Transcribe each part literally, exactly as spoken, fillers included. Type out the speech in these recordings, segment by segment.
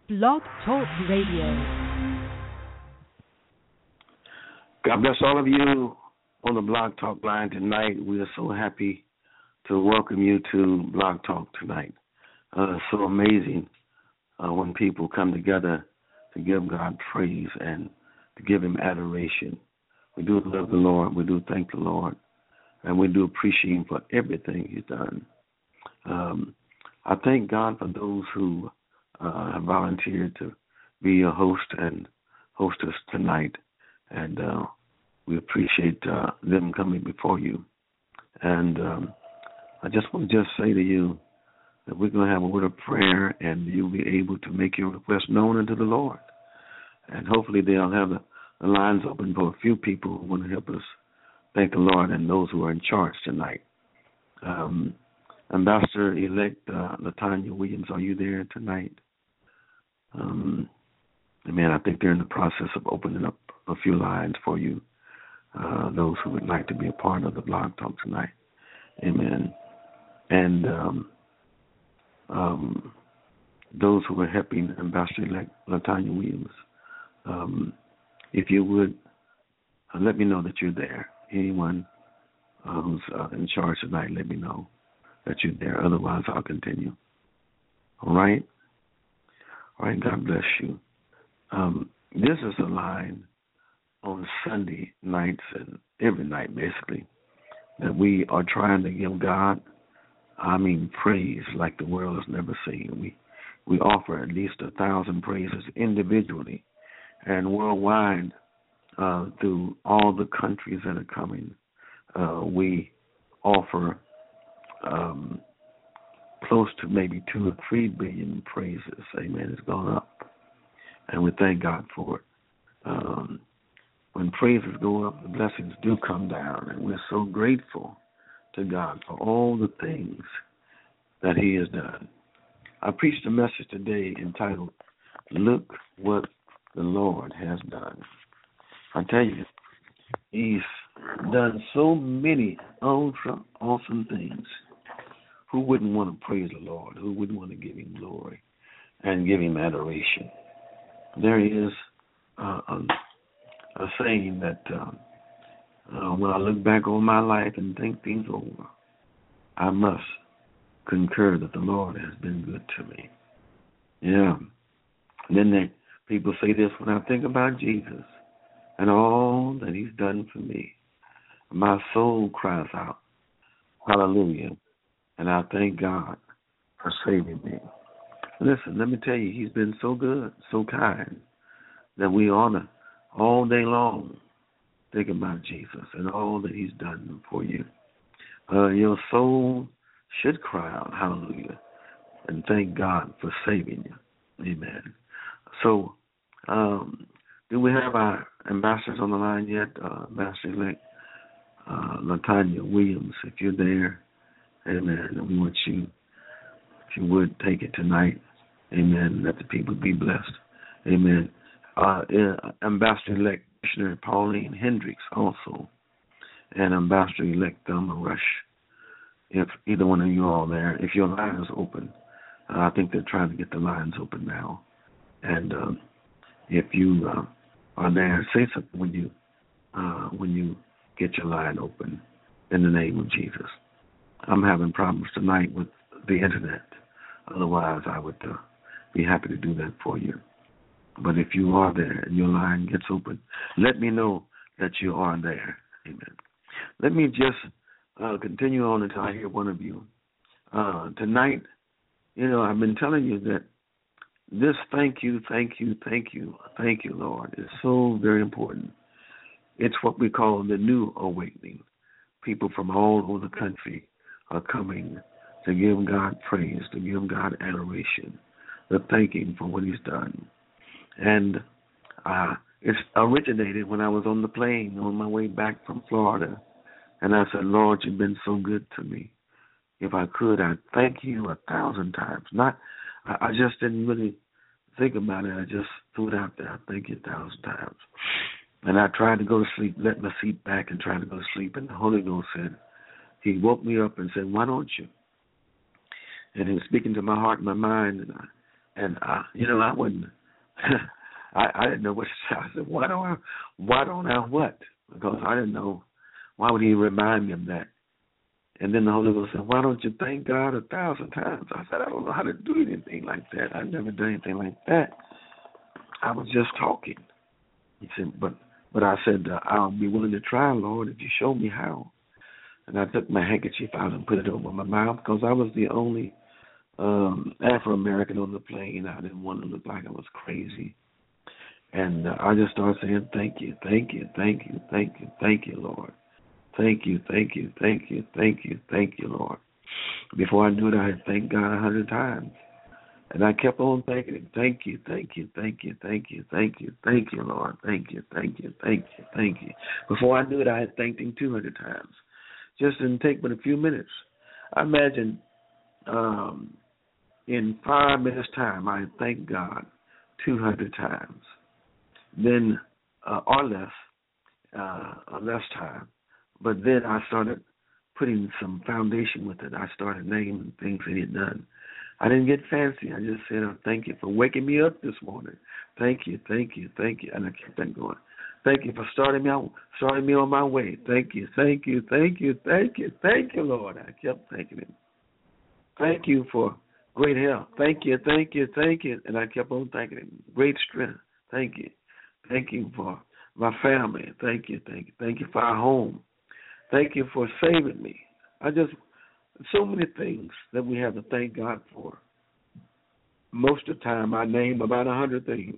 Blog Talk Radio. God bless all of you on the Blog Talk line tonight. We are so happy to welcome you to Blog Talk tonight. Uh, it's so amazing uh, when people come together to give God praise and to give Him adoration. We do love the Lord. We do thank the Lord. And we do appreciate Him for everything He's done. Um, I thank God for those who uh, have volunteered to be a host and hostess tonight. And uh, we appreciate uh, them coming before you. And um, I just want to just say to you that we're going to have a word of prayer, and you'll be able to make your request known unto the Lord. And hopefully they'll have the, the lines open for a few people who want to help us thank the Lord and those who are in charge tonight. Um, Ambassador-elect uh, Latanya Williams, are you there tonight? Um, man, I think they're in the process of opening up a few lines for you, uh, those who would like to be a part of the Blog Talk tonight. Amen. And um, um, those who are helping Ambassador-elect Latanya Williams, um, if you would, uh, let me know that you're there. Anyone uh, who's uh, in charge tonight, let me know that you're there. Otherwise, I'll continue. All right? All right, God bless you. Um, this is a line on Sunday nights and every night, basically, that we are trying to give God, I mean, praise like the world has never seen. We we offer at least a thousand praises individually and worldwide uh, through all the countries that are coming. Uh, we offer um, close to maybe two or three billion praises. Amen. It's gone up. And we thank God for it. Um, when praises go up, the blessings do come down. And we're so grateful to God for all the things that He has done. I preached a message today entitled, Look What the Lord Has Done. I tell you, He's done so many awesome, awesome things. Who wouldn't want to praise the Lord? Who wouldn't want to give Him glory and give Him adoration? There is uh, a, a saying that uh, uh, when I look back on my life and think things over, I must concur that the Lord has been good to me. Yeah. And then they, people say this, when I think about Jesus and all that He's done for me, my soul cries out, hallelujah. And I thank God for saving me. Listen, let me tell you, He's been so good, so kind, that we ought to all day long think about Jesus and all that He's done for you. Uh, your soul should cry out, hallelujah, and thank God for saving you. Amen. So, um, do we have our ambassadors on the line yet? Uh, Ambassador-elect uh, Latanya Williams, if you're there, amen. And we want you, if you would, take it tonight. Amen. Let the people be blessed. Amen. Uh, uh, Ambassador-elect Missionary Pauline Hendricks also, and Ambassador-elect Thelma Rush. If either one of you all there, if your line is open, uh, I think they're trying to get the lines open now. And um, if you uh, are there, say something when you uh, when you get your line open in the name of Jesus. I'm having problems tonight with the internet. Otherwise, I would uh, be happy to do that for you. But if you are there and your line gets open, let me know that you are there. Amen. Let me just uh, continue on until I hear one of you. Uh, tonight, you know, I've been telling you that this thank you, thank you, thank you, thank you, Lord, is so very important. It's what we call the new awakening. People from all over the country are coming to give God praise, to give God adoration, to thank Him for what He's done. And uh, it originated when I was on the plane on my way back from Florida. And I said, Lord, You've been so good to me. If I could, I'd thank You a thousand times. Not, I, I just didn't really think about it. I just threw it out there. I thank You a thousand times. And I tried to go to sleep, let my seat back and tried to go to sleep. And the Holy Ghost said, He woke me up and said, why don't you? And He was speaking to my heart and my mind. And I And uh, you know, I wouldn't. I, I didn't know what to say. I said, "Why don't I? Why don't I what?" Because I didn't know. Why would he remind me of that? And then the Holy Ghost said, "Why don't you thank God a thousand times?" I said, "I don't know how to do anything like that. I've never done anything like that. I was just talking." He said, "But, but I said, uh, I'll be willing to try, Lord, if you show me how." And I took my handkerchief out and put it over my mouth because I was the only um, Afro-American on the plane. I didn't want to look like I was crazy. And uh, I just started saying, "Thank you, thank you, thank you, thank you, thank you, Lord. Thank you, thank you, thank you, thank you, thank you, Lord." Before I knew it, I had thanked God a hundred times. And I kept on thanking him. Thank you, thank you, thank you, thank you, thank you, thank you, Lord. Thank you, thank you, thank you, thank you. Before I knew it, I had thanked him two hundred times. Just didn't take but a few minutes. I imagine um, in five minutes' time, I had thanked God two hundred times. Then, uh, or less, uh, or less time. But then I started putting some foundation with it. I started naming things that he had done. I didn't get fancy. I just said, "Oh, thank you for waking me up this morning. Thank you, thank you, thank you." And I kept on going. "Thank you for starting me out, starting me on my way. Thank you, thank you, thank you, thank you, thank you, Lord." I kept thanking him. "Thank you for great health. Thank you, thank you, thank you." And I kept on thanking him. "Great strength. Thank you. Thank you for my family. Thank you, thank you. Thank you for our home. Thank you for saving me." I just, so many things that we have to thank God for. Most of the time, I name about a hundred things.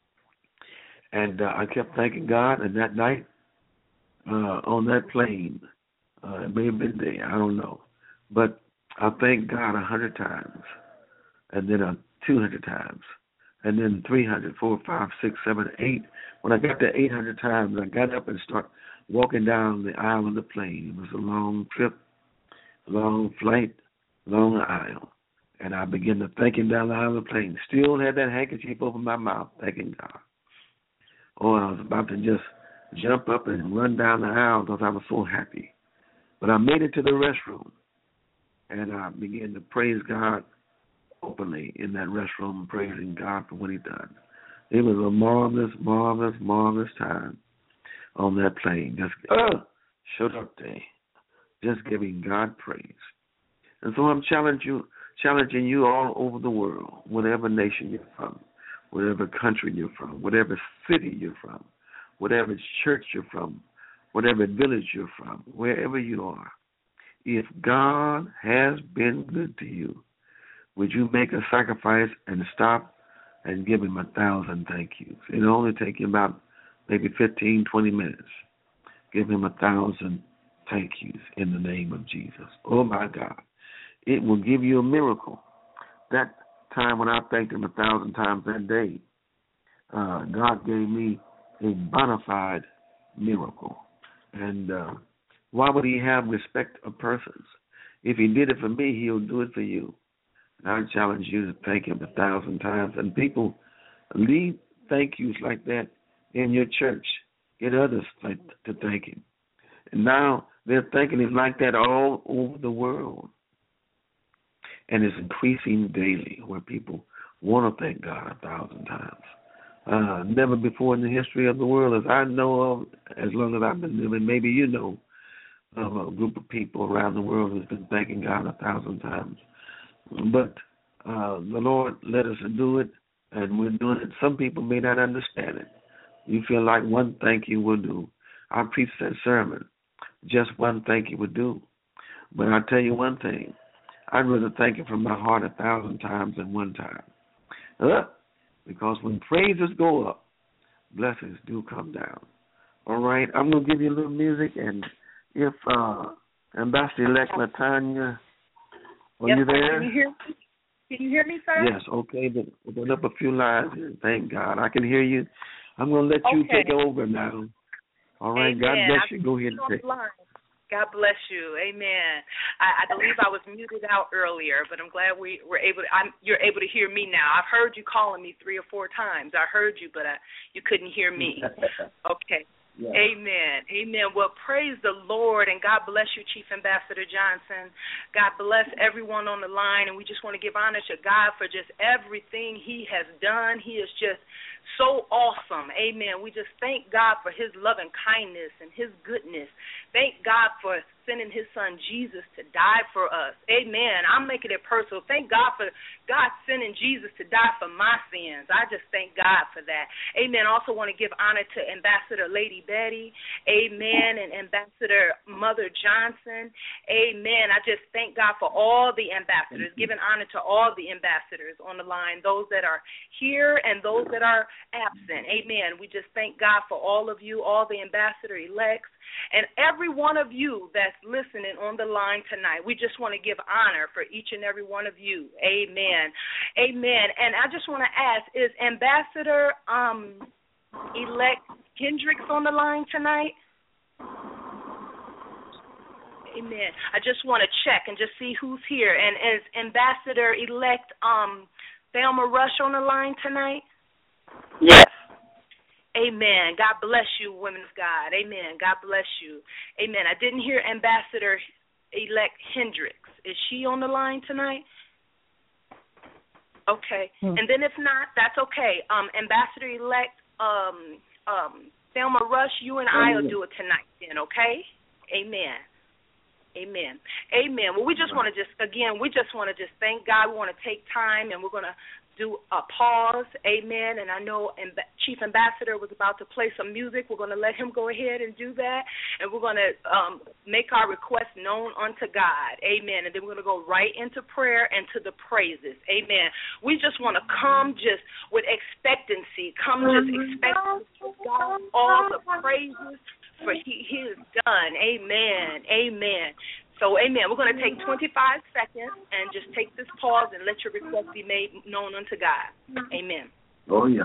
And uh, I kept thanking God, and that night, uh, on that plane, uh, it may have been day, I don't know. But I thanked God a hundred times, and then uh, two hundred times, and then three hundred, four, five, six, seven, eight. When I got to eight hundred times, I got up and started walking down the aisle of the plane. It was a long trip, long flight, long aisle. And I began to thank him down the aisle of the plane. Still had that handkerchief over my mouth, thanking God. Oh, I was about to just jump up and run down the aisle because I was so happy. But I made it to the restroom, and I began to praise God openly in that restroom, praising God for what he done. It was a marvelous, marvelous, marvelous time on that plane. Just, oh, shut up day. Just giving God praise. And so I'm challenging you, challenging you all over the world, whatever nation you're from, whatever country you're from, whatever city you're from, whatever church you're from, whatever village you're from, wherever you are. If God has been good to you, would you make a sacrifice and stop and give him a thousand thank yous? It'll only take you about maybe fifteen, twenty minutes. Give him a thousand thank yous in the name of Jesus. Oh, my God. It will give you a miracle. That time when I thanked him a thousand times that day, uh, God gave me a bona fide miracle. And uh, why would he have respect of persons? If he did it for me, he'll do it for you. And I challenge you to thank him a thousand times. And people, leave thank yous like that in your church. Get others to thank him. And now they're thanking him like that all over the world. And it's increasing daily where people want to thank God a thousand times. Uh, never before in the history of the world, as I know of, as long as I've been living, maybe you know of a group of people around the world who's been thanking God a thousand times. But uh, the Lord let us do it, and we're doing it. Some people may not understand it. You feel like one thank you will do. I preached that sermon. Just one thank you would do. But I tell you one thing. I'd rather thank him from my heart a thousand times than one time. Uh, because when praises go up, blessings do come down. All right, I'm going to give you a little music, and if uh, Ambassador-elect Latanya, are yes, you there? Can you hear me? Can you hear me, sir? Yes, okay. Then open up a few lines here. Thank God. I can hear you. I'm going to let you okay. take over now. All right, Amen. God bless you. I Go ahead and take it. God bless you. Amen. I, I believe I was muted out earlier, but I'm glad we were able to, I'm, you're able to hear me now. I've heard you calling me three or four times. I heard you, but I, you couldn't hear me. Okay. Yes. Amen. Amen. Well, praise the Lord, and God bless you, Chief Ambassador Johnson. God bless everyone on the line, and we just want to give honor to God for just everything he has done. He is just so awesome. Amen. We just thank God for his love and kindness and his goodness. Thank God for sending his son Jesus to die for us. Amen. I'm making it personal. Thank God for God sending Jesus to die for my sins. I just thank God for that. Amen. I also want to give honor to Ambassador Lady Betty. Amen. And Ambassador Mother Johnson. Amen. I just thank God for all the ambassadors, giving honor to all the ambassadors on the line, those that are here and those that are absent. Amen. We just thank God for all of you, all the ambassador-elects, and every one of you that's listening on the line tonight. We just want to give honor for each and every one of you. Amen. Amen. And I just want to ask, is Ambassador um, elect Hendricks on the line tonight? Amen. I just want to check and just see who's here. And is Ambassador-elect um, Thelma Rush on the line tonight? Yes. Amen. God bless you, women of God. Amen. God bless you. Amen. I didn't hear Ambassador-elect Hendricks. Is she on the line tonight? Okay. Hmm. And then if not, that's okay. Um, Ambassador-elect um, um, Thelma Rush, you and I will do it tonight then, okay? Amen. Amen. Amen. Well, we just want to just, again, we just want to just thank God. We want to take time, and we're going to do a pause. Amen. And I know Chief Ambassador was about to play some music. We're going to let him go ahead and do that, and we're going to um, make our request known unto God. Amen. And then we're going to go right into prayer and to the praises. Amen. We just want to come just with expectancy. Come just expecting God all the praises for he, he is done. Amen. Amen. So, amen. We're going to take twenty-five seconds and just take this pause and let your request be made known unto God. Amen. Oh, yeah.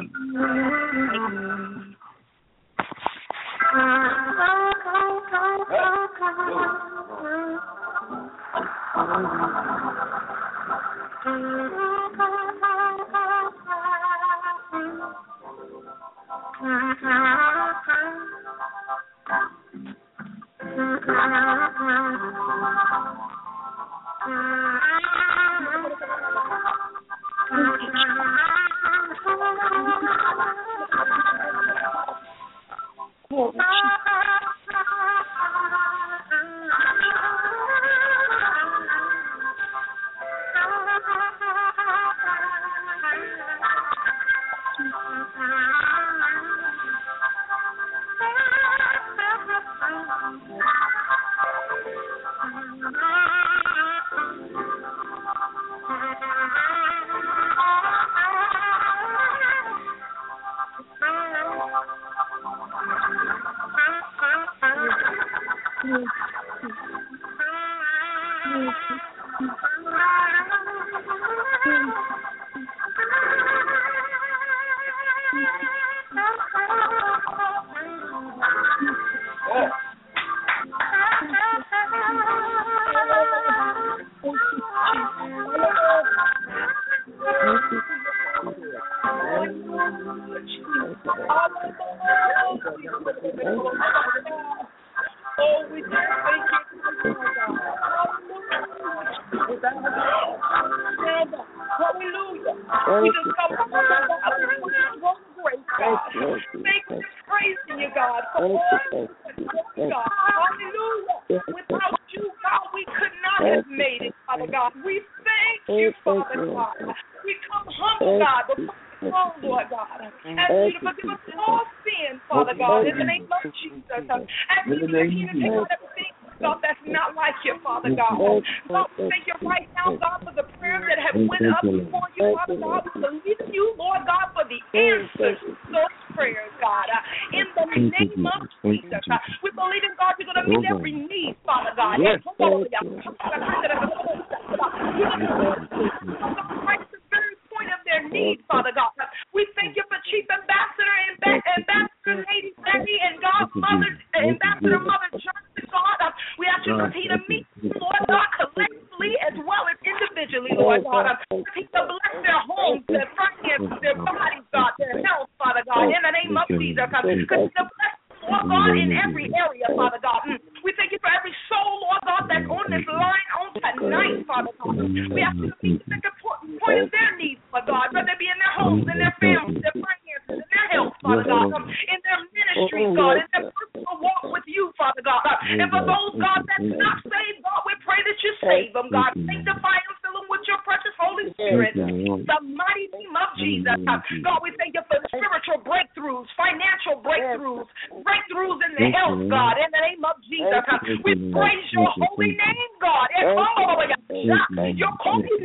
God, in every area, Father God. Mm. We thank you for every soul, Lord God, that's on this line on tonight, Father God. We ask you to meet the second point of their needs, Father God, whether it be in their homes, in their families, their finances, in their health, Father God, um, in their ministry, God, in their personal walk with you, Father God. Uh, and for those, God, that's not saved, God, we pray that you save them, God. Sanctify them, fill them with your precious Holy Spirit. The mighty name of Jesus. Uh, God, we thank you for the spiritual breakthroughs, financial breakthroughs, breakthroughs in the health, God, in the name of Jesus. Uh, we praise your holy name, God. Your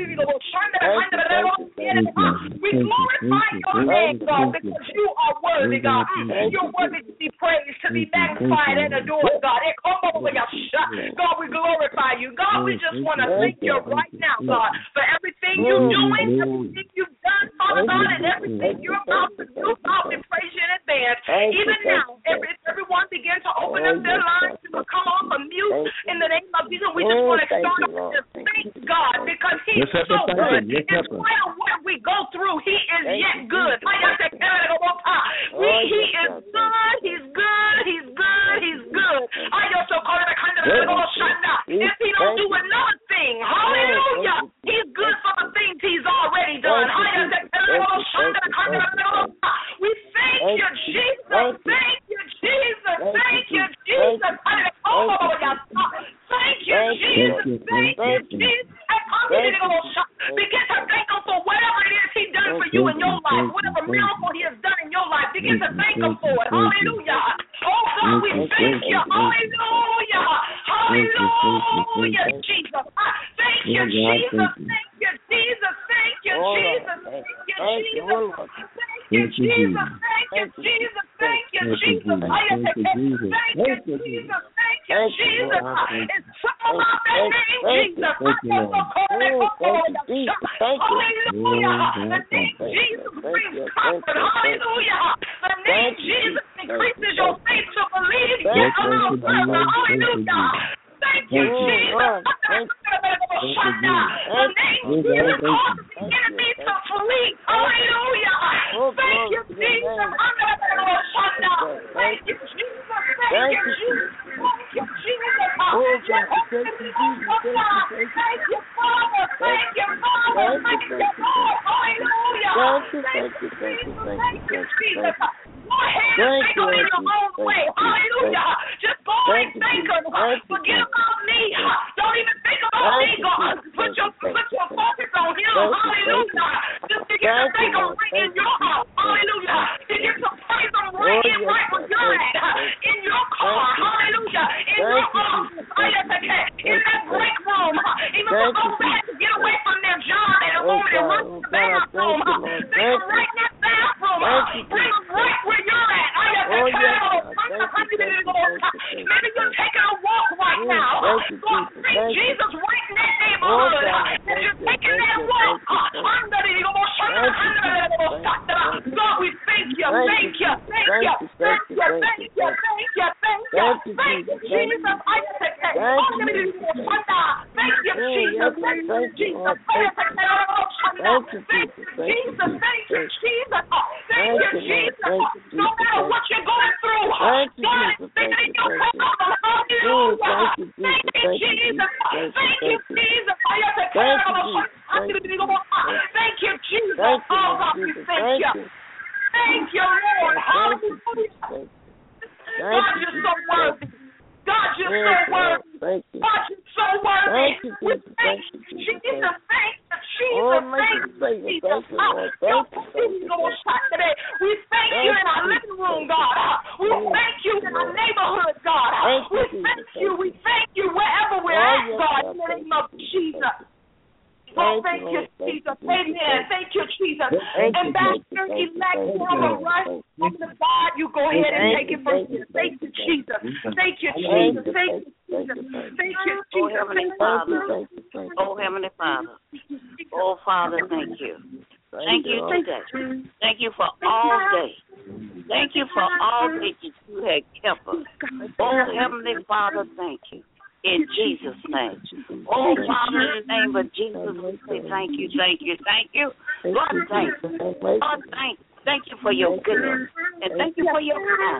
we glorify your name, God, because you are worthy, God. You're worthy to be praised, to be magnified and adored, God. God, we glorify you. God, we just want to thank you right now, God, for everything you're doing, everything you've done, Father God, and everything you're about to do. God, we praise you in advance. Even now, every, everyone begin to open up their lines to come off of mute in the name of Jesus. We just want to start off with thank God because he's so good. In spite of what we go through, he is yet good. We, he is good, he's good, he's good, he's good. If he don't do another thing, hallelujah, he's good for the things he's already done. We thank you, Jesus. Thank you, Jesus. Thank you, Jesus. Thank you, Jesus. Thank you, Jesus. Begin to thank him for whatever it is he's done for you in your life, whatever miracle he has done in your life. Begin to thank him for it. Hallelujah. Oh, God, we thank you. Hallelujah. Hallelujah, Jesus. Thank you, Jesus. Thank you, Jesus. Thank you, Jesus. Thank you, Jesus. Thank you, Jesus. Thank you, Jesus. Thank you, Jesus. Thank you, Jesus. Thank you, Jesus. It's something about that name, Jesus. Hallelujah. The name Jesus brings comfort. Hallelujah. The name Jesus increases your faith to believe. Hallelujah. Thank you, Jesus. The name Jesus causes the enemy to flee. Hallelujah. Thank you, Jesus. Thank you, Jesus. Thank you, Jesus. Thank you, Jesus. Thank you, Father. Thank you, Father. Thank you, Lord. Hallelujah. Thank you, Jesus. Thank you, Jesus. Go ahead and take them in your own way. Hallelujah. Just go and thank him. Forget about me. Don't even think about me, God. Put your, put your focus on him. Hallelujah. Just begin to thank him right in your house. Hallelujah. Begin to praise him right in right where you're at. In your car. Hallelujah. In your office. In that break room. Even for those that had to get away from their job and a moment and run to the bathroom. Thank him right in that bathroom. Bring him right where you're at. Maybe you're taking a walk right now. God, bring Jesus right in that neighborhood. As you're taking that walk. God, we thank you, thank you, thank you, thank you, thank you, thank you, thank you, thank you, Jesus. Thank you, Jesus. Thank you, Jesus. Thank you, Jesus. Thank you, Jesus. Thank you, Jesus. No matter what you're going through, God is thinking your problem. Hallelujah. Thank you, Jesus. Thank you, Jesus. Thank you, Jesus. Oh, God, we thank you. Thank you, Lord. Hallelujah. God, you're so worthy. God, you're so worthy. God, you're so worthy. We thank you, Jesus. Thank you, Jesus. Thank you, Jesus. We thank you in our living room, God. We thank you in our neighborhood, God. We thank you. We thank you wherever we're at, God, in the name of Jesus. Oh, thank you, Jesus. Amen. Thank you, Jesus. Ambassador elect Wilma Rush, woman of God, you go ahead and take it from here. Thank you, Jesus. Thank you, Jesus. Thank you, Jesus. Thank you, Jesus. Oh, Heavenly Father. Oh, Heavenly Father. Oh, Father, thank you. Thank you today. Thank you for all day. Thank you for all day that you have kept us. Oh, Heavenly Father, thank you. In Jesus' name. Oh, Father, in the name of Jesus, we say thank you, thank you, thank you. God, thank you. God, thank you. Thank you for your goodness. And thank you for your kindness.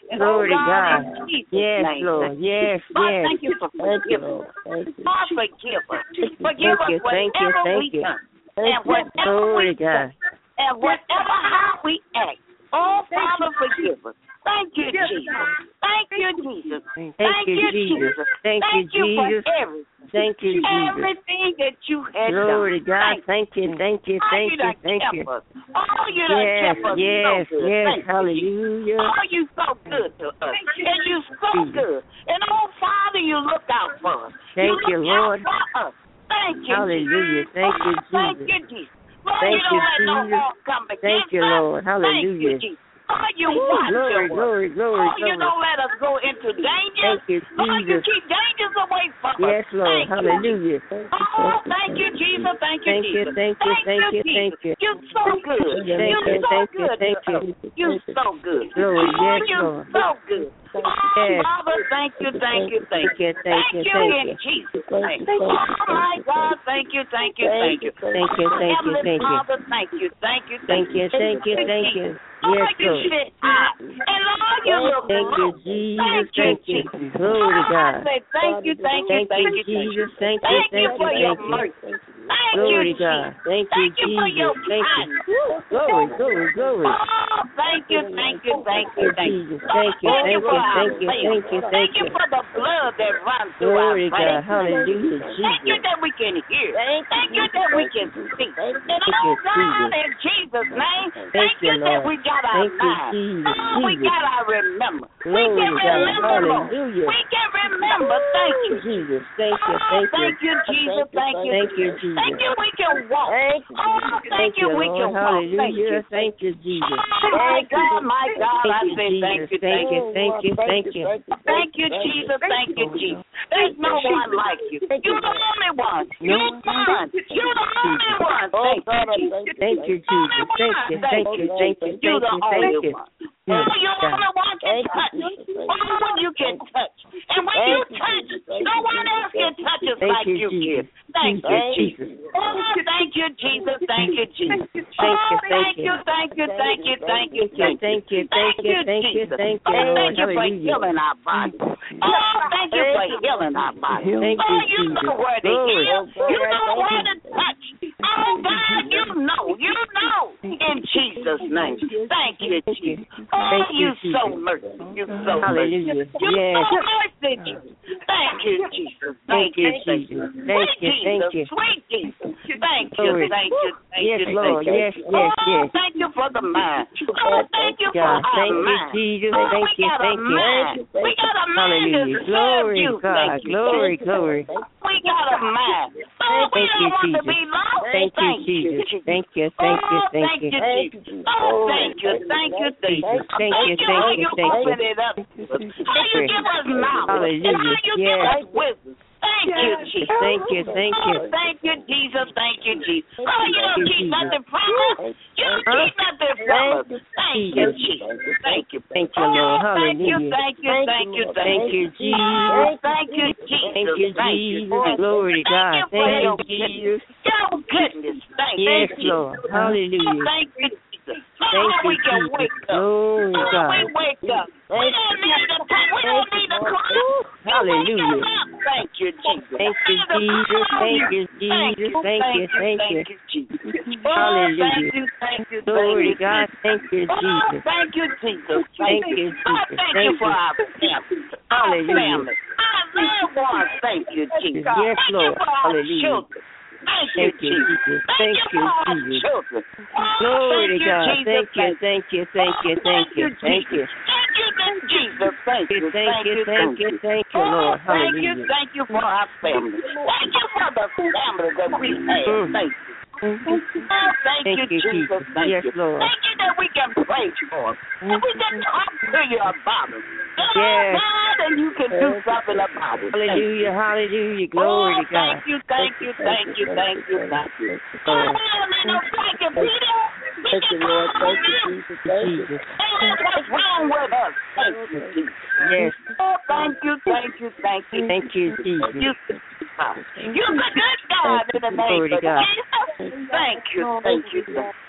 And Glory to oh God. God, in Jesus' Yes, name. Lord. Yes, God, yes. thank you for forgiving us. God, forgive us. Forgive Thank us you, thank you, whatever thank we you. done. And whatever Glory we to God. done. And whatever how we act. Oh, Father, forgive us. Thank you, Jesus. Thank you, Jesus. Thank you, Jesus. Thank you, Thank you for Jesus. everything. Thank you, Jesus. Everything that you had Glory to done. God. Thank you, thank you, thank you, thank you. Oh, you done Yes, kept us yes, so good. yes. Thank you. Hallelujah. Oh, you so good to us. And you so good. And oh, Father, you look out for us. Thank you, you, look Lord. out for us. Thank you, Hallelujah. Jesus. Thank you, Oh, thank Jesus. you, Jesus. Lord, Thank you don't you, let no Jesus. harm come against Thank you, us. Lord. Hallelujah. Thank you, Jesus. Oh, you watch Glory, your glory, glory, Oh, you glory. don't let us go into danger. Thank you, Lord, you Jesus. keep dangers away from us. Yes, Lord. Thank you. Hallelujah. Oh, thank you, Jesus. Thank you, Thank you, Jesus. thank you, thank you, thank you. Jesus. You're so good. Thank You're you, so thank you, good. thank you. You're so good. Glory, Oh, yes, you're Lord. so good. Oh, Yes. Father, thank you, thank you, thank you. Thank you, Thank you thank in you. Jesus' name. Oh, my God, thank you, thank you, thank you. Thank you, thank you, Heavenly thank you. Father, thank you, thank you, Thank you, thank you, thank you. Oh, Yes, you Lord. sit high. And Lord, you look Thank you, low. Jesus. Thank you. Glory to Oh, I God. say thank you, thank you, Thank thank you, you, thank you. Jesus. Thank you, Thank you thank for you, your thank you. mercy. Thank Glory you, to God. Jesus. Thank you, Thank you for your Jesus. Thank you. kindness. Glory, glory, glory. Oh, thank you, thank you, thank you, thank you. Jesus. Thank you, Thank you thank for you, our thank you, faith. thank you, Thank thank you you. for the blood that runs through our Glory to God. veins. Hallelujah, Thank you Jesus. that we can hear. Thank you that we can see. And Thank oh you, God, Jesus. in Jesus' name, Thank thank you, you that Lord. we got our Thank you, mind. Jesus. Oh, we Jesus. got our remember. We Glory can to God. remember, Lord. Hallelujah. We can remember. Thank you. Jesus. Thank you, Oh, thank you. thank you, Jesus. Thank you. Thank you, Jesus. Thank you, we can walk. Oh, thank you, we can Lord. walk. Thank you. Hallelujah. Thank you, Jesus. Oh, my God, my God, I Thank you, say thank Jesus. you, Thank you, thank you, thank you. Thank you, Jesus. Thank you, Jesus. There's no one like you. You're the only one. You're the one. You're the only one. Thank you, Jesus. Thank you, Jesus. Thank you, thank you, thank you, You're thank the you, thank only you. one. Oh, you're the only one can touch. Oh, you can touch. And when you touch, no one else can touch us Thank like you, you Jesus. can. Thank Thank you, you, Jesus. Jesus. Oh, thank you, Jesus. Thank you, Jesus. Thank you, Oh, thank thank you. you, thank you, thank you, thank you, Thank you, thank you, thank you, thank you, Jesus. thank you, Oh, Lord. thank you for Hallelujah. healing our body. Oh, thank you for healing our body. Thank Oh, you, you know Jesus. where to Glory. heal. You know where to touch. Oh, God, you know. You know. In Jesus' name. Thank you, Jesus. Oh, Thank you, you so Jesus. merciful. You so Hallelujah. merciful. You Yes. so merciful. Thank you, Jesus. Thank you, thank Jesus. you. Thank Sweet you, thank you. Jesus. Sweet Jesus. Thank Glory. you, thank you, thank Yes, you, Lord. thank you. Yes, yes, Oh, yes. thank you for the mind. Oh, thank you for God, our thank you, mind. Jesus. Oh, Thank we you, got thank a you. mind. We got a mind Hallelujah. to serve Glory, you. God. Thank you. Glory, glory. We got a mind. Oh, we Thank don't you, want to Jesus. be lost. Thank you, Jesus. Thank you, thank you, Oh, thank thank you. you, Jesus. Oh, thank you, thank you, thank you. Thank you, Thank you thank how you, you thank you. open it up. How you give us knowledge. Hallelujah. And how you give Yes. us wisdom. Thank you, Jesus. Thank you, thank you. Oh, thank you, Jesus. Thank you, Jesus. Oh, you don't you, keep Jesus. nothing from us. You don't Huh? keep nothing from us. Thank you, Jesus. Thank you. Thank you, Lord. Oh, thank you, Hallelujah. thank you, thank you, Thank you, Oh, Jesus. thank you, Jesus. Thank you, Thank you. Jesus. Glory to God. Thank you for Thank you, your Jesus. Your goodness. Thank Yes, you. Lord. Oh, Hallelujah. thank you, Jesus. Thank Oh, you, we can Jesus. wake up. Glory to Oh, God. we wake up. We don't need a we don't need a clock. Hallelujah. Thank you, Jesus. Thank you, Jesus. Thank you, Jesus. Thank you, thank you. Thank you, Jesus. Hallelujah. Thank you, thank you, Glory to thank you. God. Thank you, Oh, Jesus. thank you, Jesus. Thank you, God, Jesus. thank Thank you for you. our family. Our Hallelujah. family. Our loved ones. Thank you, Jesus. Yes, Thank Lord. you for our Hallelujah. children. Thank you, Thank you, Jesus. Jesus. Thank Thank you you, for our Jesus. children. Oh, Glory to thank you, God. Jesus. Thank you, thank you, thank you, Oh, thank you, thank you. Thank you, thank Jesus. Thank you, Thank you, thank you, thank you, Oh, Lord. thank you, Hallelujah. thank you for our family. Thank you for the family that we have. Mm. Thank you. Oh, thank, Thank you, you, Jesus. Jesus. Thank Yes, you. Lord. Thank you that we can pray for them. That we can talk to you about it. Oh, Yes. God, and you can do something about it. Thank you. Hallelujah, hallelujah. Glory oh, to God. Thank you, thank you, thank you, thank you, thank you. Oh, Lord. we don't need no blanket, Peter. We Thank can you, Lord. call Thank you, on you. Jesus. Thank you. Jesus. And what's wrong with us? Thank you, Jesus. Yes. Oh, thank you, thank you, thank you. Thank you, Jesus. You, you're the good God in the name Glory to of God. Jesus. Thank you, thank you.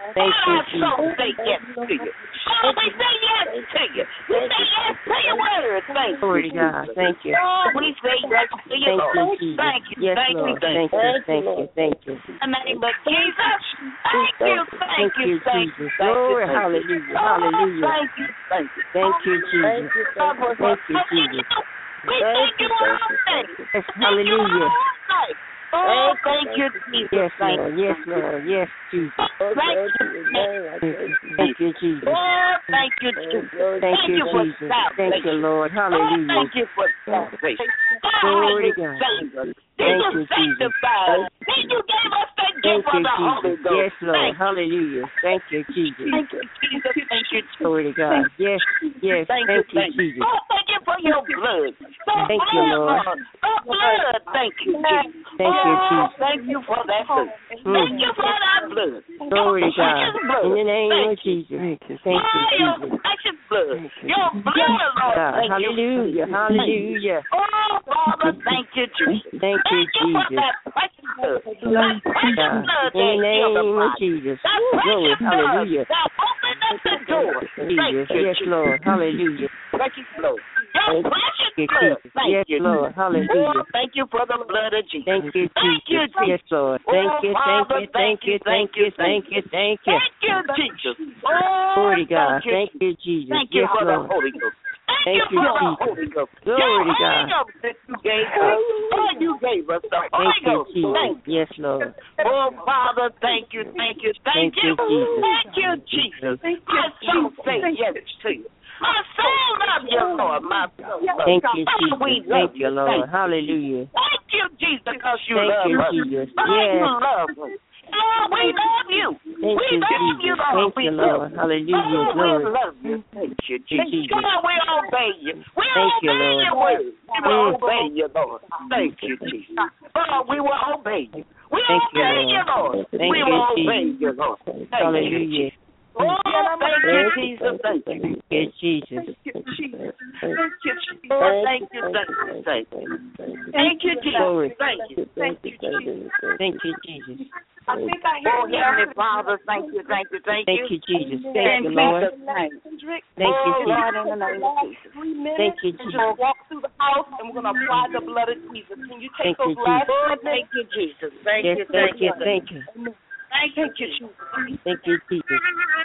Thank you, our soul say yes to you. Oh, we say yes to you. We say yes to your word. Thank you. Glory to God. Thank you. Oh, we say yes to you, Thank you, Lord. Jesus. Thank you. Yes, Thank you. Lord. Thank Thank you. you. Thank you. Thank you. In the name of Jesus. Thank you. Thank you. Thank you. Glory. Thank you. Hallelujah. Hallelujah. Thank you. Thank you. Thank you, Jesus. Thank you, Jesus. We thank you all day. Yes, hallelujah. Oh, thank you, Jesus. Yes, Lord. Yes, Lord. Yes, Jesus. Thank you. Thank you, Jesus. Oh, thank you, Jesus. Thank you, for Jesus. salvation. Thank you, Lord. Oh, Hallelujah. thank you for salvation. Glory to Oh, God. Then Thank you you, Jesus. sanctified. Then you gave us the Thank gift of you, the Holy Jesus. Ghost. Yes, Lord. Thank you. Hallelujah. Thank you, Jesus. Thank you, Jesus. Thank you, Jesus. Glory to God. Yes, yes. Thank, Thank you, you, Jesus. Oh, thank you for your blood. The Thank you, blood, Lord. The blood. Thank you, Jesus. Thank you, oh, Jesus. Thank you for that blood. Mm. Thank you for that blood. Glory to God. Precious blood. In the name Thank of Jesus. Thank you, oh, your Jesus. precious blood. Your blood, Lord. God. Thank Hallelujah. you. Hallelujah. Oh, Father, thank you, Jesus. Thank you, for Jesus. that precious blood. That precious God. blood In the that healed the name of body. Jesus. That Glory. precious blood Hallelujah. that opened up the door. Thank Jesus. you, Yes, Jesus. Lord. Hallelujah. Precious blood. Your precious Thank you, blood. Jesus. Thank Yes, you. Lord. Hallelujah. Oh, thank you for the blood of Jesus. Thank you, Thank you, Jesus. Yes, Jesus. Lord. Thank Oh, you, thank Father, you, thank you, thank you, thank you, thank you. Thank you, Jesus. Oh, Glory to God. thank you, Thank you, Jesus. Thank you Yes, for Lord. the Holy Ghost. Thank, Thank you you, for the Jesus. Holy Ghost. Glory Your to Holy God. Ghost that you gave us. Oh, you gave us the Holy Thank you, Ghost. Jesus. Thank you. Yes, Lord. Oh, Father, thank you, thank you, thank, Thank you, Jesus. Thank you, Jesus. My soul say yes to you. My soul love you, Lord. My soul love Thank you. you, Father, we Jesus. love Thank you, Lord. Thank you. Hallelujah. Thank you, Jesus, because you Thank love you, us. Jesus. Oh, Yes. you love us. Lord, we love you. Thank we you, love Jesus. you, Lord. Thank we you, love Lord. you. Hallelujah. Oh, Glory. we love you. Thank you, Jesus. Jesus. God, we obey you. We Thank you, obey Lord. your word. We will Mm. obey you, Lord. Thank you, Jesus. Lord, we will obey you. We Thank you, obey Lord. you, Lord. Thank we you, will Jesus. obey you, Lord. Thank you, Hallelujah. Jesus. Oh, thank you, Jesus. Thank you. Thank you, Jesus. Thank you, Jesus. Thank you, Jesus. Oh, thank you, thank you, thank you. Thank you, Jesus. Glory. Thank you. Thank you, Jesus. Thank you, Jesus. I think I hear oh, Heavenly Father, thank you, thank you, thank you. Thank you, Jesus. In Thank you, Lord. Jesus' name. Thank you, Oh, Lord, Jesus. in the name of Jesus. Thank you, And Jesus. just walk through the house, and we're going to apply the blood of Jesus. Can you take Thank you, those last Oh, three thank you, Jesus. Thank Yes, you, thank you, you. thank you. Thank you, Jesus. Thank you, Jesus.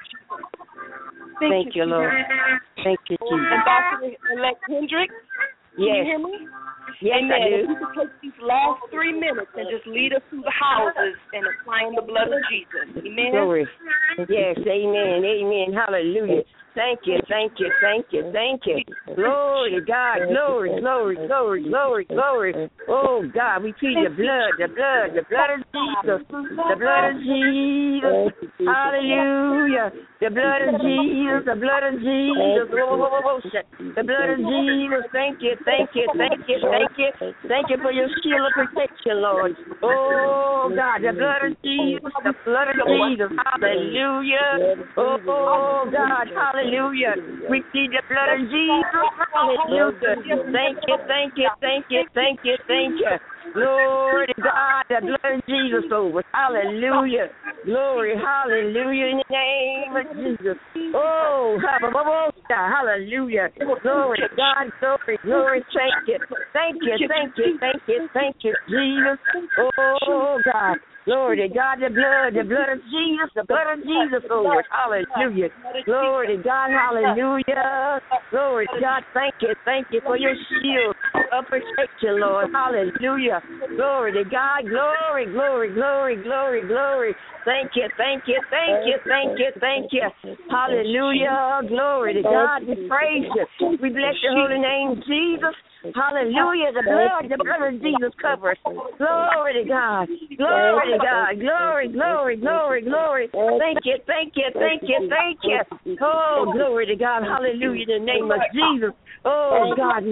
Thank you, Lord. Thank you, Jesus. Ambassador-elect Hendrick, can you Yes. hear me? Yes, Amen. I If do. you could take these last three minutes and just lead us through the houses and applying the blood of Jesus. Amen. Glory. Yes, amen, amen, hallelujah. Thank you, thank you, thank you, thank you. Glory to God, glory, glory, glory, glory, glory. Oh God, we plead the blood, the blood, the blood of Jesus, the blood of Jesus. Hallelujah. The blood of Jesus, the blood of Jesus. The blood of Jesus. Thank you, thank you, thank you, thank you. Thank you for your shield of protection, Lord. Oh God, the blood of Jesus, the blood of Jesus. Hallelujah. Oh God, hallelujah. We plead the blood of Jesus. Hallelujah. Thank you, thank you, thank you, thank you, thank you. Glory to God, the blood of Jesus over. Hallelujah. Glory, hallelujah, in the name of Jesus. Oh, hallelujah. Glory to God, glory, glory, thank you. Thank you, thank you, thank you, thank you, Jesus. Oh, God. Glory to God, the blood, the blood of Jesus, the blood of Jesus over. Hallelujah. Glory to God, hallelujah. Glory to God, thank you, thank you for your shield of protection, Lord. Hallelujah. Glory to God, glory, glory, glory, glory, glory. Thank you, thank you, thank you, thank you, thank you. Hallelujah. Glory to God, we praise you. We bless your holy name, Jesus. Hallelujah. The blood, the blood of Jesus covers. Glory to God. Glory to God. Glory, glory, glory, glory. Thank you, thank you, thank you, thank you. Oh, glory to God. Hallelujah. In the name of Jesus. Oh, God.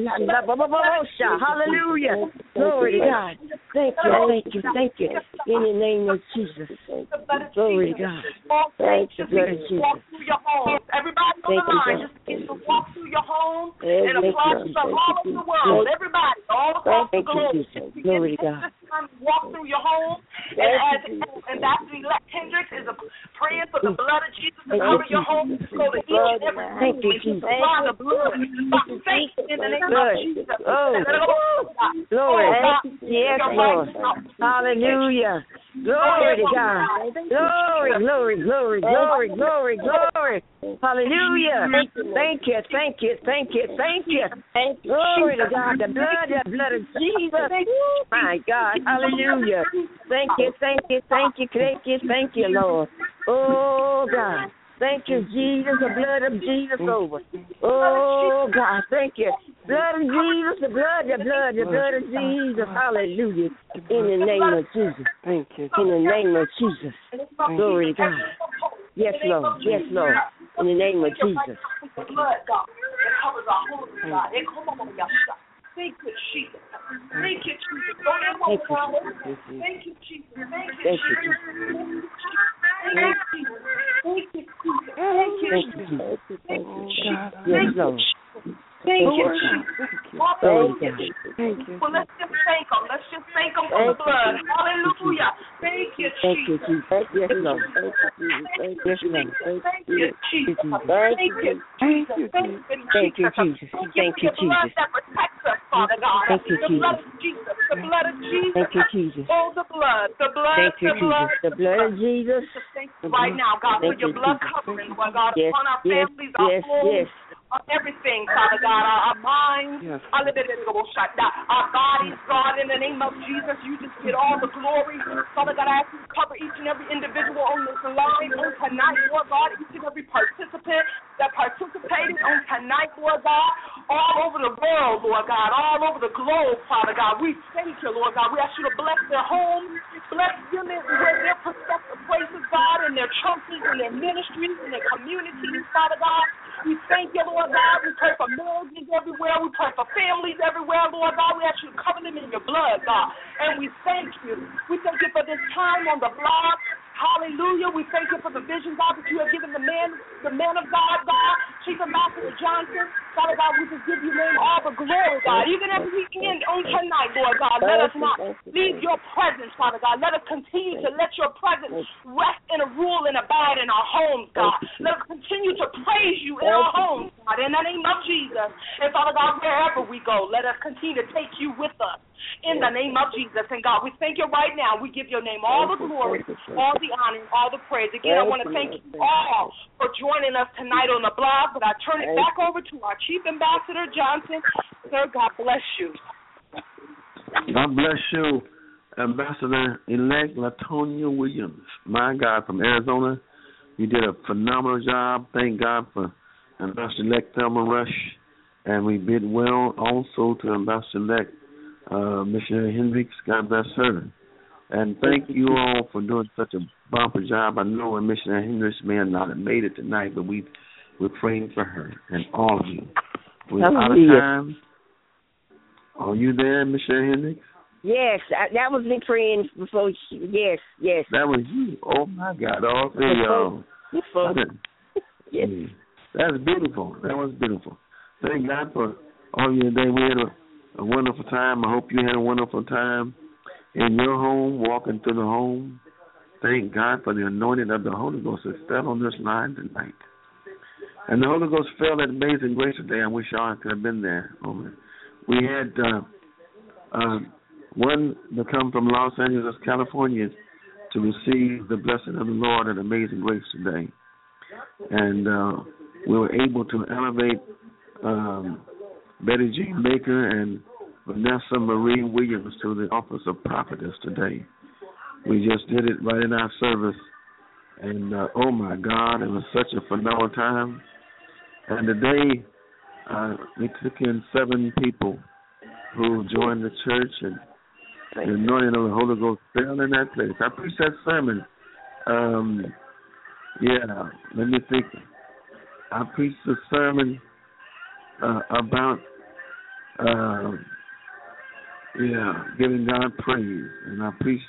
Hallelujah. Glory to God. Thank you, thank you, thank you. In the name of Jesus. Glory to God. Thank you, blood of Jesus. Walk through your homes. Everybody on the line, just begin to walk through your home and apply the blood all over the world. Everybody, all across the Thank you, globe. Jesus. Glory to God. time to walk through your home. And as Ambassador Elect Hendricks is a, praying for the blood of Jesus to cover your home, go to each and every room and supply the blood by faith in the name of Jesus. Oh, Lord. Yes, Lord. Hallelujah. Glory to God. Glory, glory, glory, glory, glory, glory. Hallelujah. Thank you, thank you, thank you, thank you. Glory to God. The blood, the blood of Jesus. My God. Hallelujah. Thank you, thank you, thank you, thank you, thank you, Lord. Oh, God. Thank you, Jesus, the blood of Jesus over. Oh, God, thank you. Blood of Jesus, the blood, the blood, the blood of Jesus. Hallelujah. In the name of Jesus. Thank you. In the name of Jesus. Glory to God. Yes, Lord. Yes, Lord. In the name of Jesus. The blood, God, that covers our whole God. Thank you, Jesus. Thank you, Jesus. Thank you, Jesus. Thank you, Jesus. Thank you, Jesus. Thank you, Jesus. Thank you, Jesus. Thank you, Jesus. Thank you, Jesus. Yes, Lord. Thank you, Jesus. Hallelujah. Thank you. Well, let's just thank Him. Let's just thank Him for the blood. Hallelujah. Thank you, Jesus. Thank you, Jesus. Yes, Lord. Thank you, Yes, Lord. Thank you, Jesus. Thank you, Jesus. Thank you, Jesus. Thank you, Jesus. Thank you, The blood Jesus. that protects us, Father God. Thank you, The blood Jesus. of Jesus. The blood of Jesus. Thank you, Jesus. Oh, the blood. The blood. Thank you, the blood. Jesus. The blood of Jesus. Thank you right now, God, for Thank your you, blood Jesus. covering, Lord God, Yes, upon our yes, families, our yes, homes, yes. on everything, Father God, our, our minds, Yes. our bodies, God, in the name of Jesus, you just get all the glory. Father God, I ask you to cover each and every individual on this line on tonight, Lord God, each and every participant that participated on tonight, Lord God, all over the world, Lord God, all over the globe, Father God. We thank you, Lord God. We ask you to bless their homes, bless them in where their prospective places, God, in their churches, in their ministries, in their communities, Father God. We thank you, Lord God. We pray for marriages everywhere. We pray for families everywhere, Lord God. We ask you to cover them in your blood, God. And we thank you. We thank you for this time on the blog. Hallelujah. We thank you for the vision, God, that you have given the man, the man of God, God, Chief Ambassador Johnson. Father God, we just give you name all the glory, God. Even as we end on tonight, Lord God, let us not leave your presence, Father God. Let us continue to let your presence rest and rule and abide in our homes, God. Let us continue to praise you in our homes, God, in the name of Jesus. And Father God, wherever we go, let us continue to take you with us. In the name of Jesus. And God, we thank you right now. We give your name all the glory, all the honor, all the praise. Again, I want to thank you all for joining us tonight on the blog, but I turn it back over to our Chief Ambassador Johnson. Sir, God bless you. God bless you, Ambassador-elect Latonia Williams. My God, from Arizona, you did a phenomenal job. Thank God for Ambassador-elect Thelma Rush. And we bid well also to Ambassador-elect Uh, Missionary Hendricks, God bless her. And thank you all for doing such a bumper job. I know Missionary Hendricks may have not have made it tonight, but we, we're praying for her and all of you. We're out of time. Are you there, Missionary Hendricks? Yes, I, that was me praying before. She, yes, yes. That was you. Oh, my God. All three of y'all. Yes. That's beautiful. That was beautiful. Thank God for all your day. We had a A wonderful time. I hope you had a wonderful time in your home, walking through the home. Thank God for the anointing of the Holy Ghost that fell on this line tonight. And the Holy Ghost fell at Amazing Grace today. I wish y'all could have been there. We had uh, uh, one that come from Los Angeles, California, to receive the blessing of the Lord at Amazing Grace today. And uh, we were able to elevate um, Betty Jean Baker and Vanessa Marie Williams to the office of prophetess today. We just did it right in our service. And, uh, oh, my God, it was such a phenomenal time. And today uh, we took in seven people who joined the church, and the anointing of the Holy Ghost fell in that place. I preached that sermon. Um, yeah, let me think. I preached the sermon uh, about, uh, yeah, giving God praise. And I preached,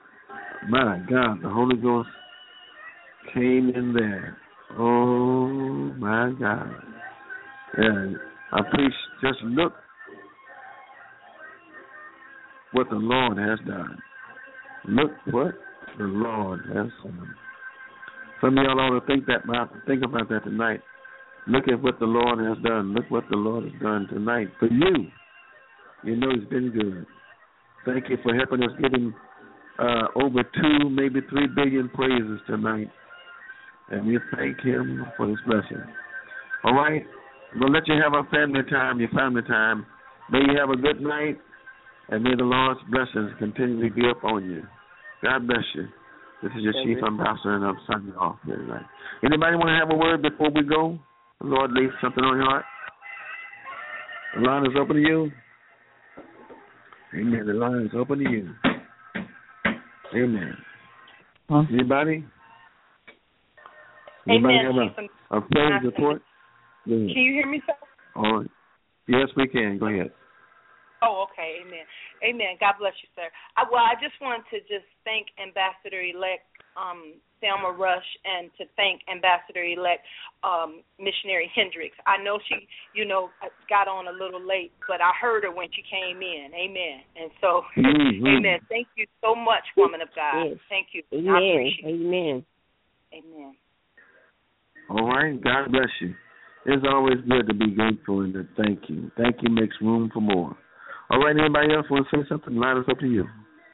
my God, the Holy Ghost came in there. Oh, my God. And I preached, just look what the Lord has done. Look what the Lord has done. Some of y'all ought to think that about, think about that tonight. Look at what the Lord has done. Look what the Lord has done tonight for you. You know He's been good. Thank you for helping us getting uh, over two, maybe three billion praises tonight. And we thank Him for His blessing. All right? We'll let you have a family time, your family time. May you have a good night, and may the Lord's blessings continually be upon you. God bless you. This is your Chief Ambassador, and I'm signing off here tonight. Anybody want to have a word before we go? The Lord lays something on your heart. The line is open to you. Amen. The line is open to you. Amen. Huh? Anybody? Anybody Amen. have a, a praise report? Can you hear me, sir? All right. Yes, we can. Go ahead. Oh, okay. Amen. Amen. God bless you, sir. I, well, I just wanted to just thank Ambassador-elect um, Thelma Rush and to thank Ambassador-elect um, Missionary Hendricks. I know she, you know, got on a little late, but I heard her when she came in. Amen. And so, mm-hmm. Amen. Thank you so much, woman of God. Yes. Thank you. Amen. I appreciate it. Amen. Amen. All right. God bless you. It's always good to be grateful and to thank you. Thank you makes room for more. All right, anybody else want to say something? Line us up to you.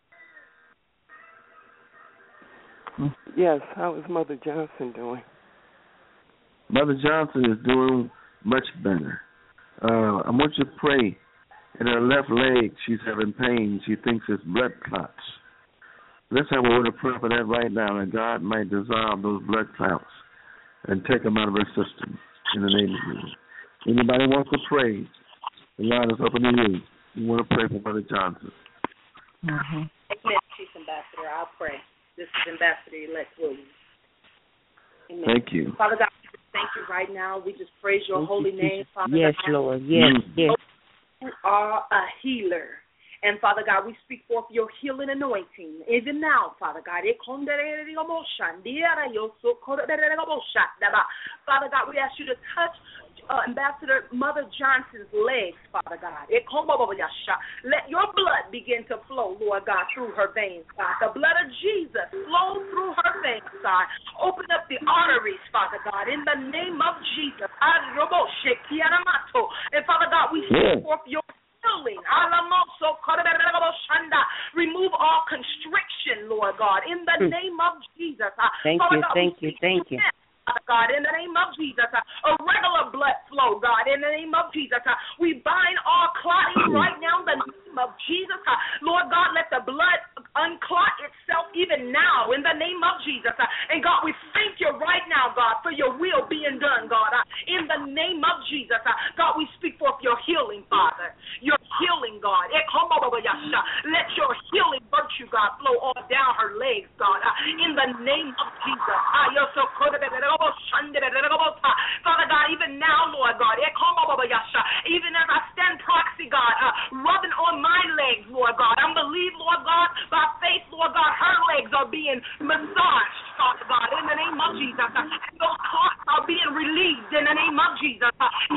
Yes, how is Mother Johnson doing? Mother Johnson is doing much better. Uh, I want you to pray. In her left leg, she's having pain. She thinks it's blood clots. Let's have a word of prayer for that right now, that God might dissolve those blood clots and take them out of her system in the name of Jesus. Anybody wants to pray? The line is open to you. You want to pray for Mother Johnson? Mm-hmm. Amen, Chief Ambassador. I'll pray. This is Ambassador-elect Williams. Amen. Thank you. Father God, we just thank you right now. We just praise your thank holy you, name, Father yes, God. Lord. Yes, mm-hmm. yes. You are a healer. And, Father God, we speak forth your healing anointing. Even now, Father God. Father God, we ask you to touch Uh, Ambassador Mother Johnson's legs, Father God. Let your blood begin to flow, Lord God, through her veins, God. The blood of Jesus flow through her veins, God. Open up the arteries, Father God, in the name of Jesus. And Father God, we speak forth your healing. Remove all constriction, Lord God, in the name of Jesus. Thank Father you, God, thank you, thank you. God, in the name of Jesus, a regular blood flow, God, in the name of Jesus. We bind all clotting right now in the name of Jesus. Lord God, let the blood unclot itself even now in the name of Jesus. And God, we thank you right now, God, for your will being done, God, in the name of Jesus. God, we speak forth your healing, Father, your healing, God. Let your healing virtue, God, flow all down her legs, God, in the name of Jesus. Father God, even now, Lord God, even as I stand proxy, God, uh, rubbing on my legs, Lord God, I believe, Lord God, by faith, Lord God, her legs are being massaged, Father God, in the name of Jesus. Those clots are being relieved in the name of Jesus.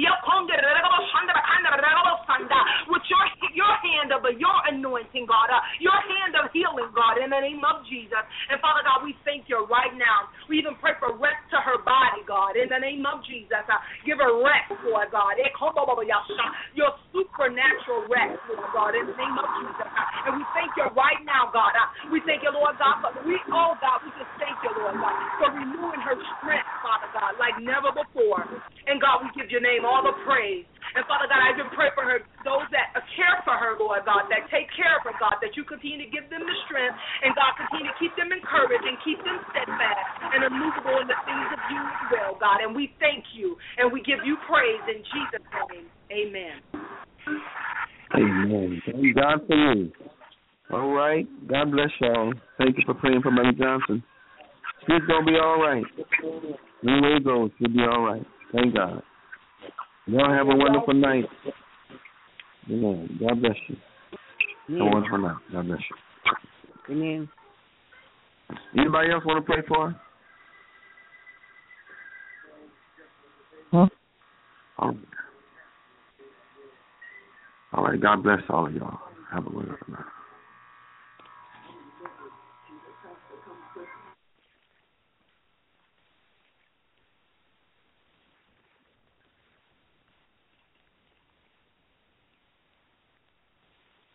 With your your hand of your anointing, God, uh, your hand of healing, God, in the name of Jesus. And Father God, we thank you right now. We even pray for rest to her body, God, in the name of Jesus. Uh, give her rest, Lord God. Your supernatural rest, Lord God, in the name of Jesus. Uh, and we thank you right now, God. Uh, we thank you, Lord God, but we, oh God, we just thank you, Lord God, for renewing her strength, Father God, like never before. And God, we give your name all the praise. And Father God, I even pray for her, those that care for her, Lord God, that take care of her, God, that you continue to give them the strength, and God, continue to keep them encouraged and keep them steadfast and immovable in the things of you as well, God. And we thank you, and we give you praise in Jesus' name. Amen. Amen. Thank God for you. All right. God bless y'all. Thank you for praying for Mother Johnson. She's going to be all right. Anywhere you go, she'll be all right. Thank God. Y'all have a wonderful night. Amen. God bless you. Have a wonderful night. God bless you. Amen. Anybody else want to pray for her? Huh? All right. All right. God bless all of y'all. Have a wonderful night. Jesus has to come quick.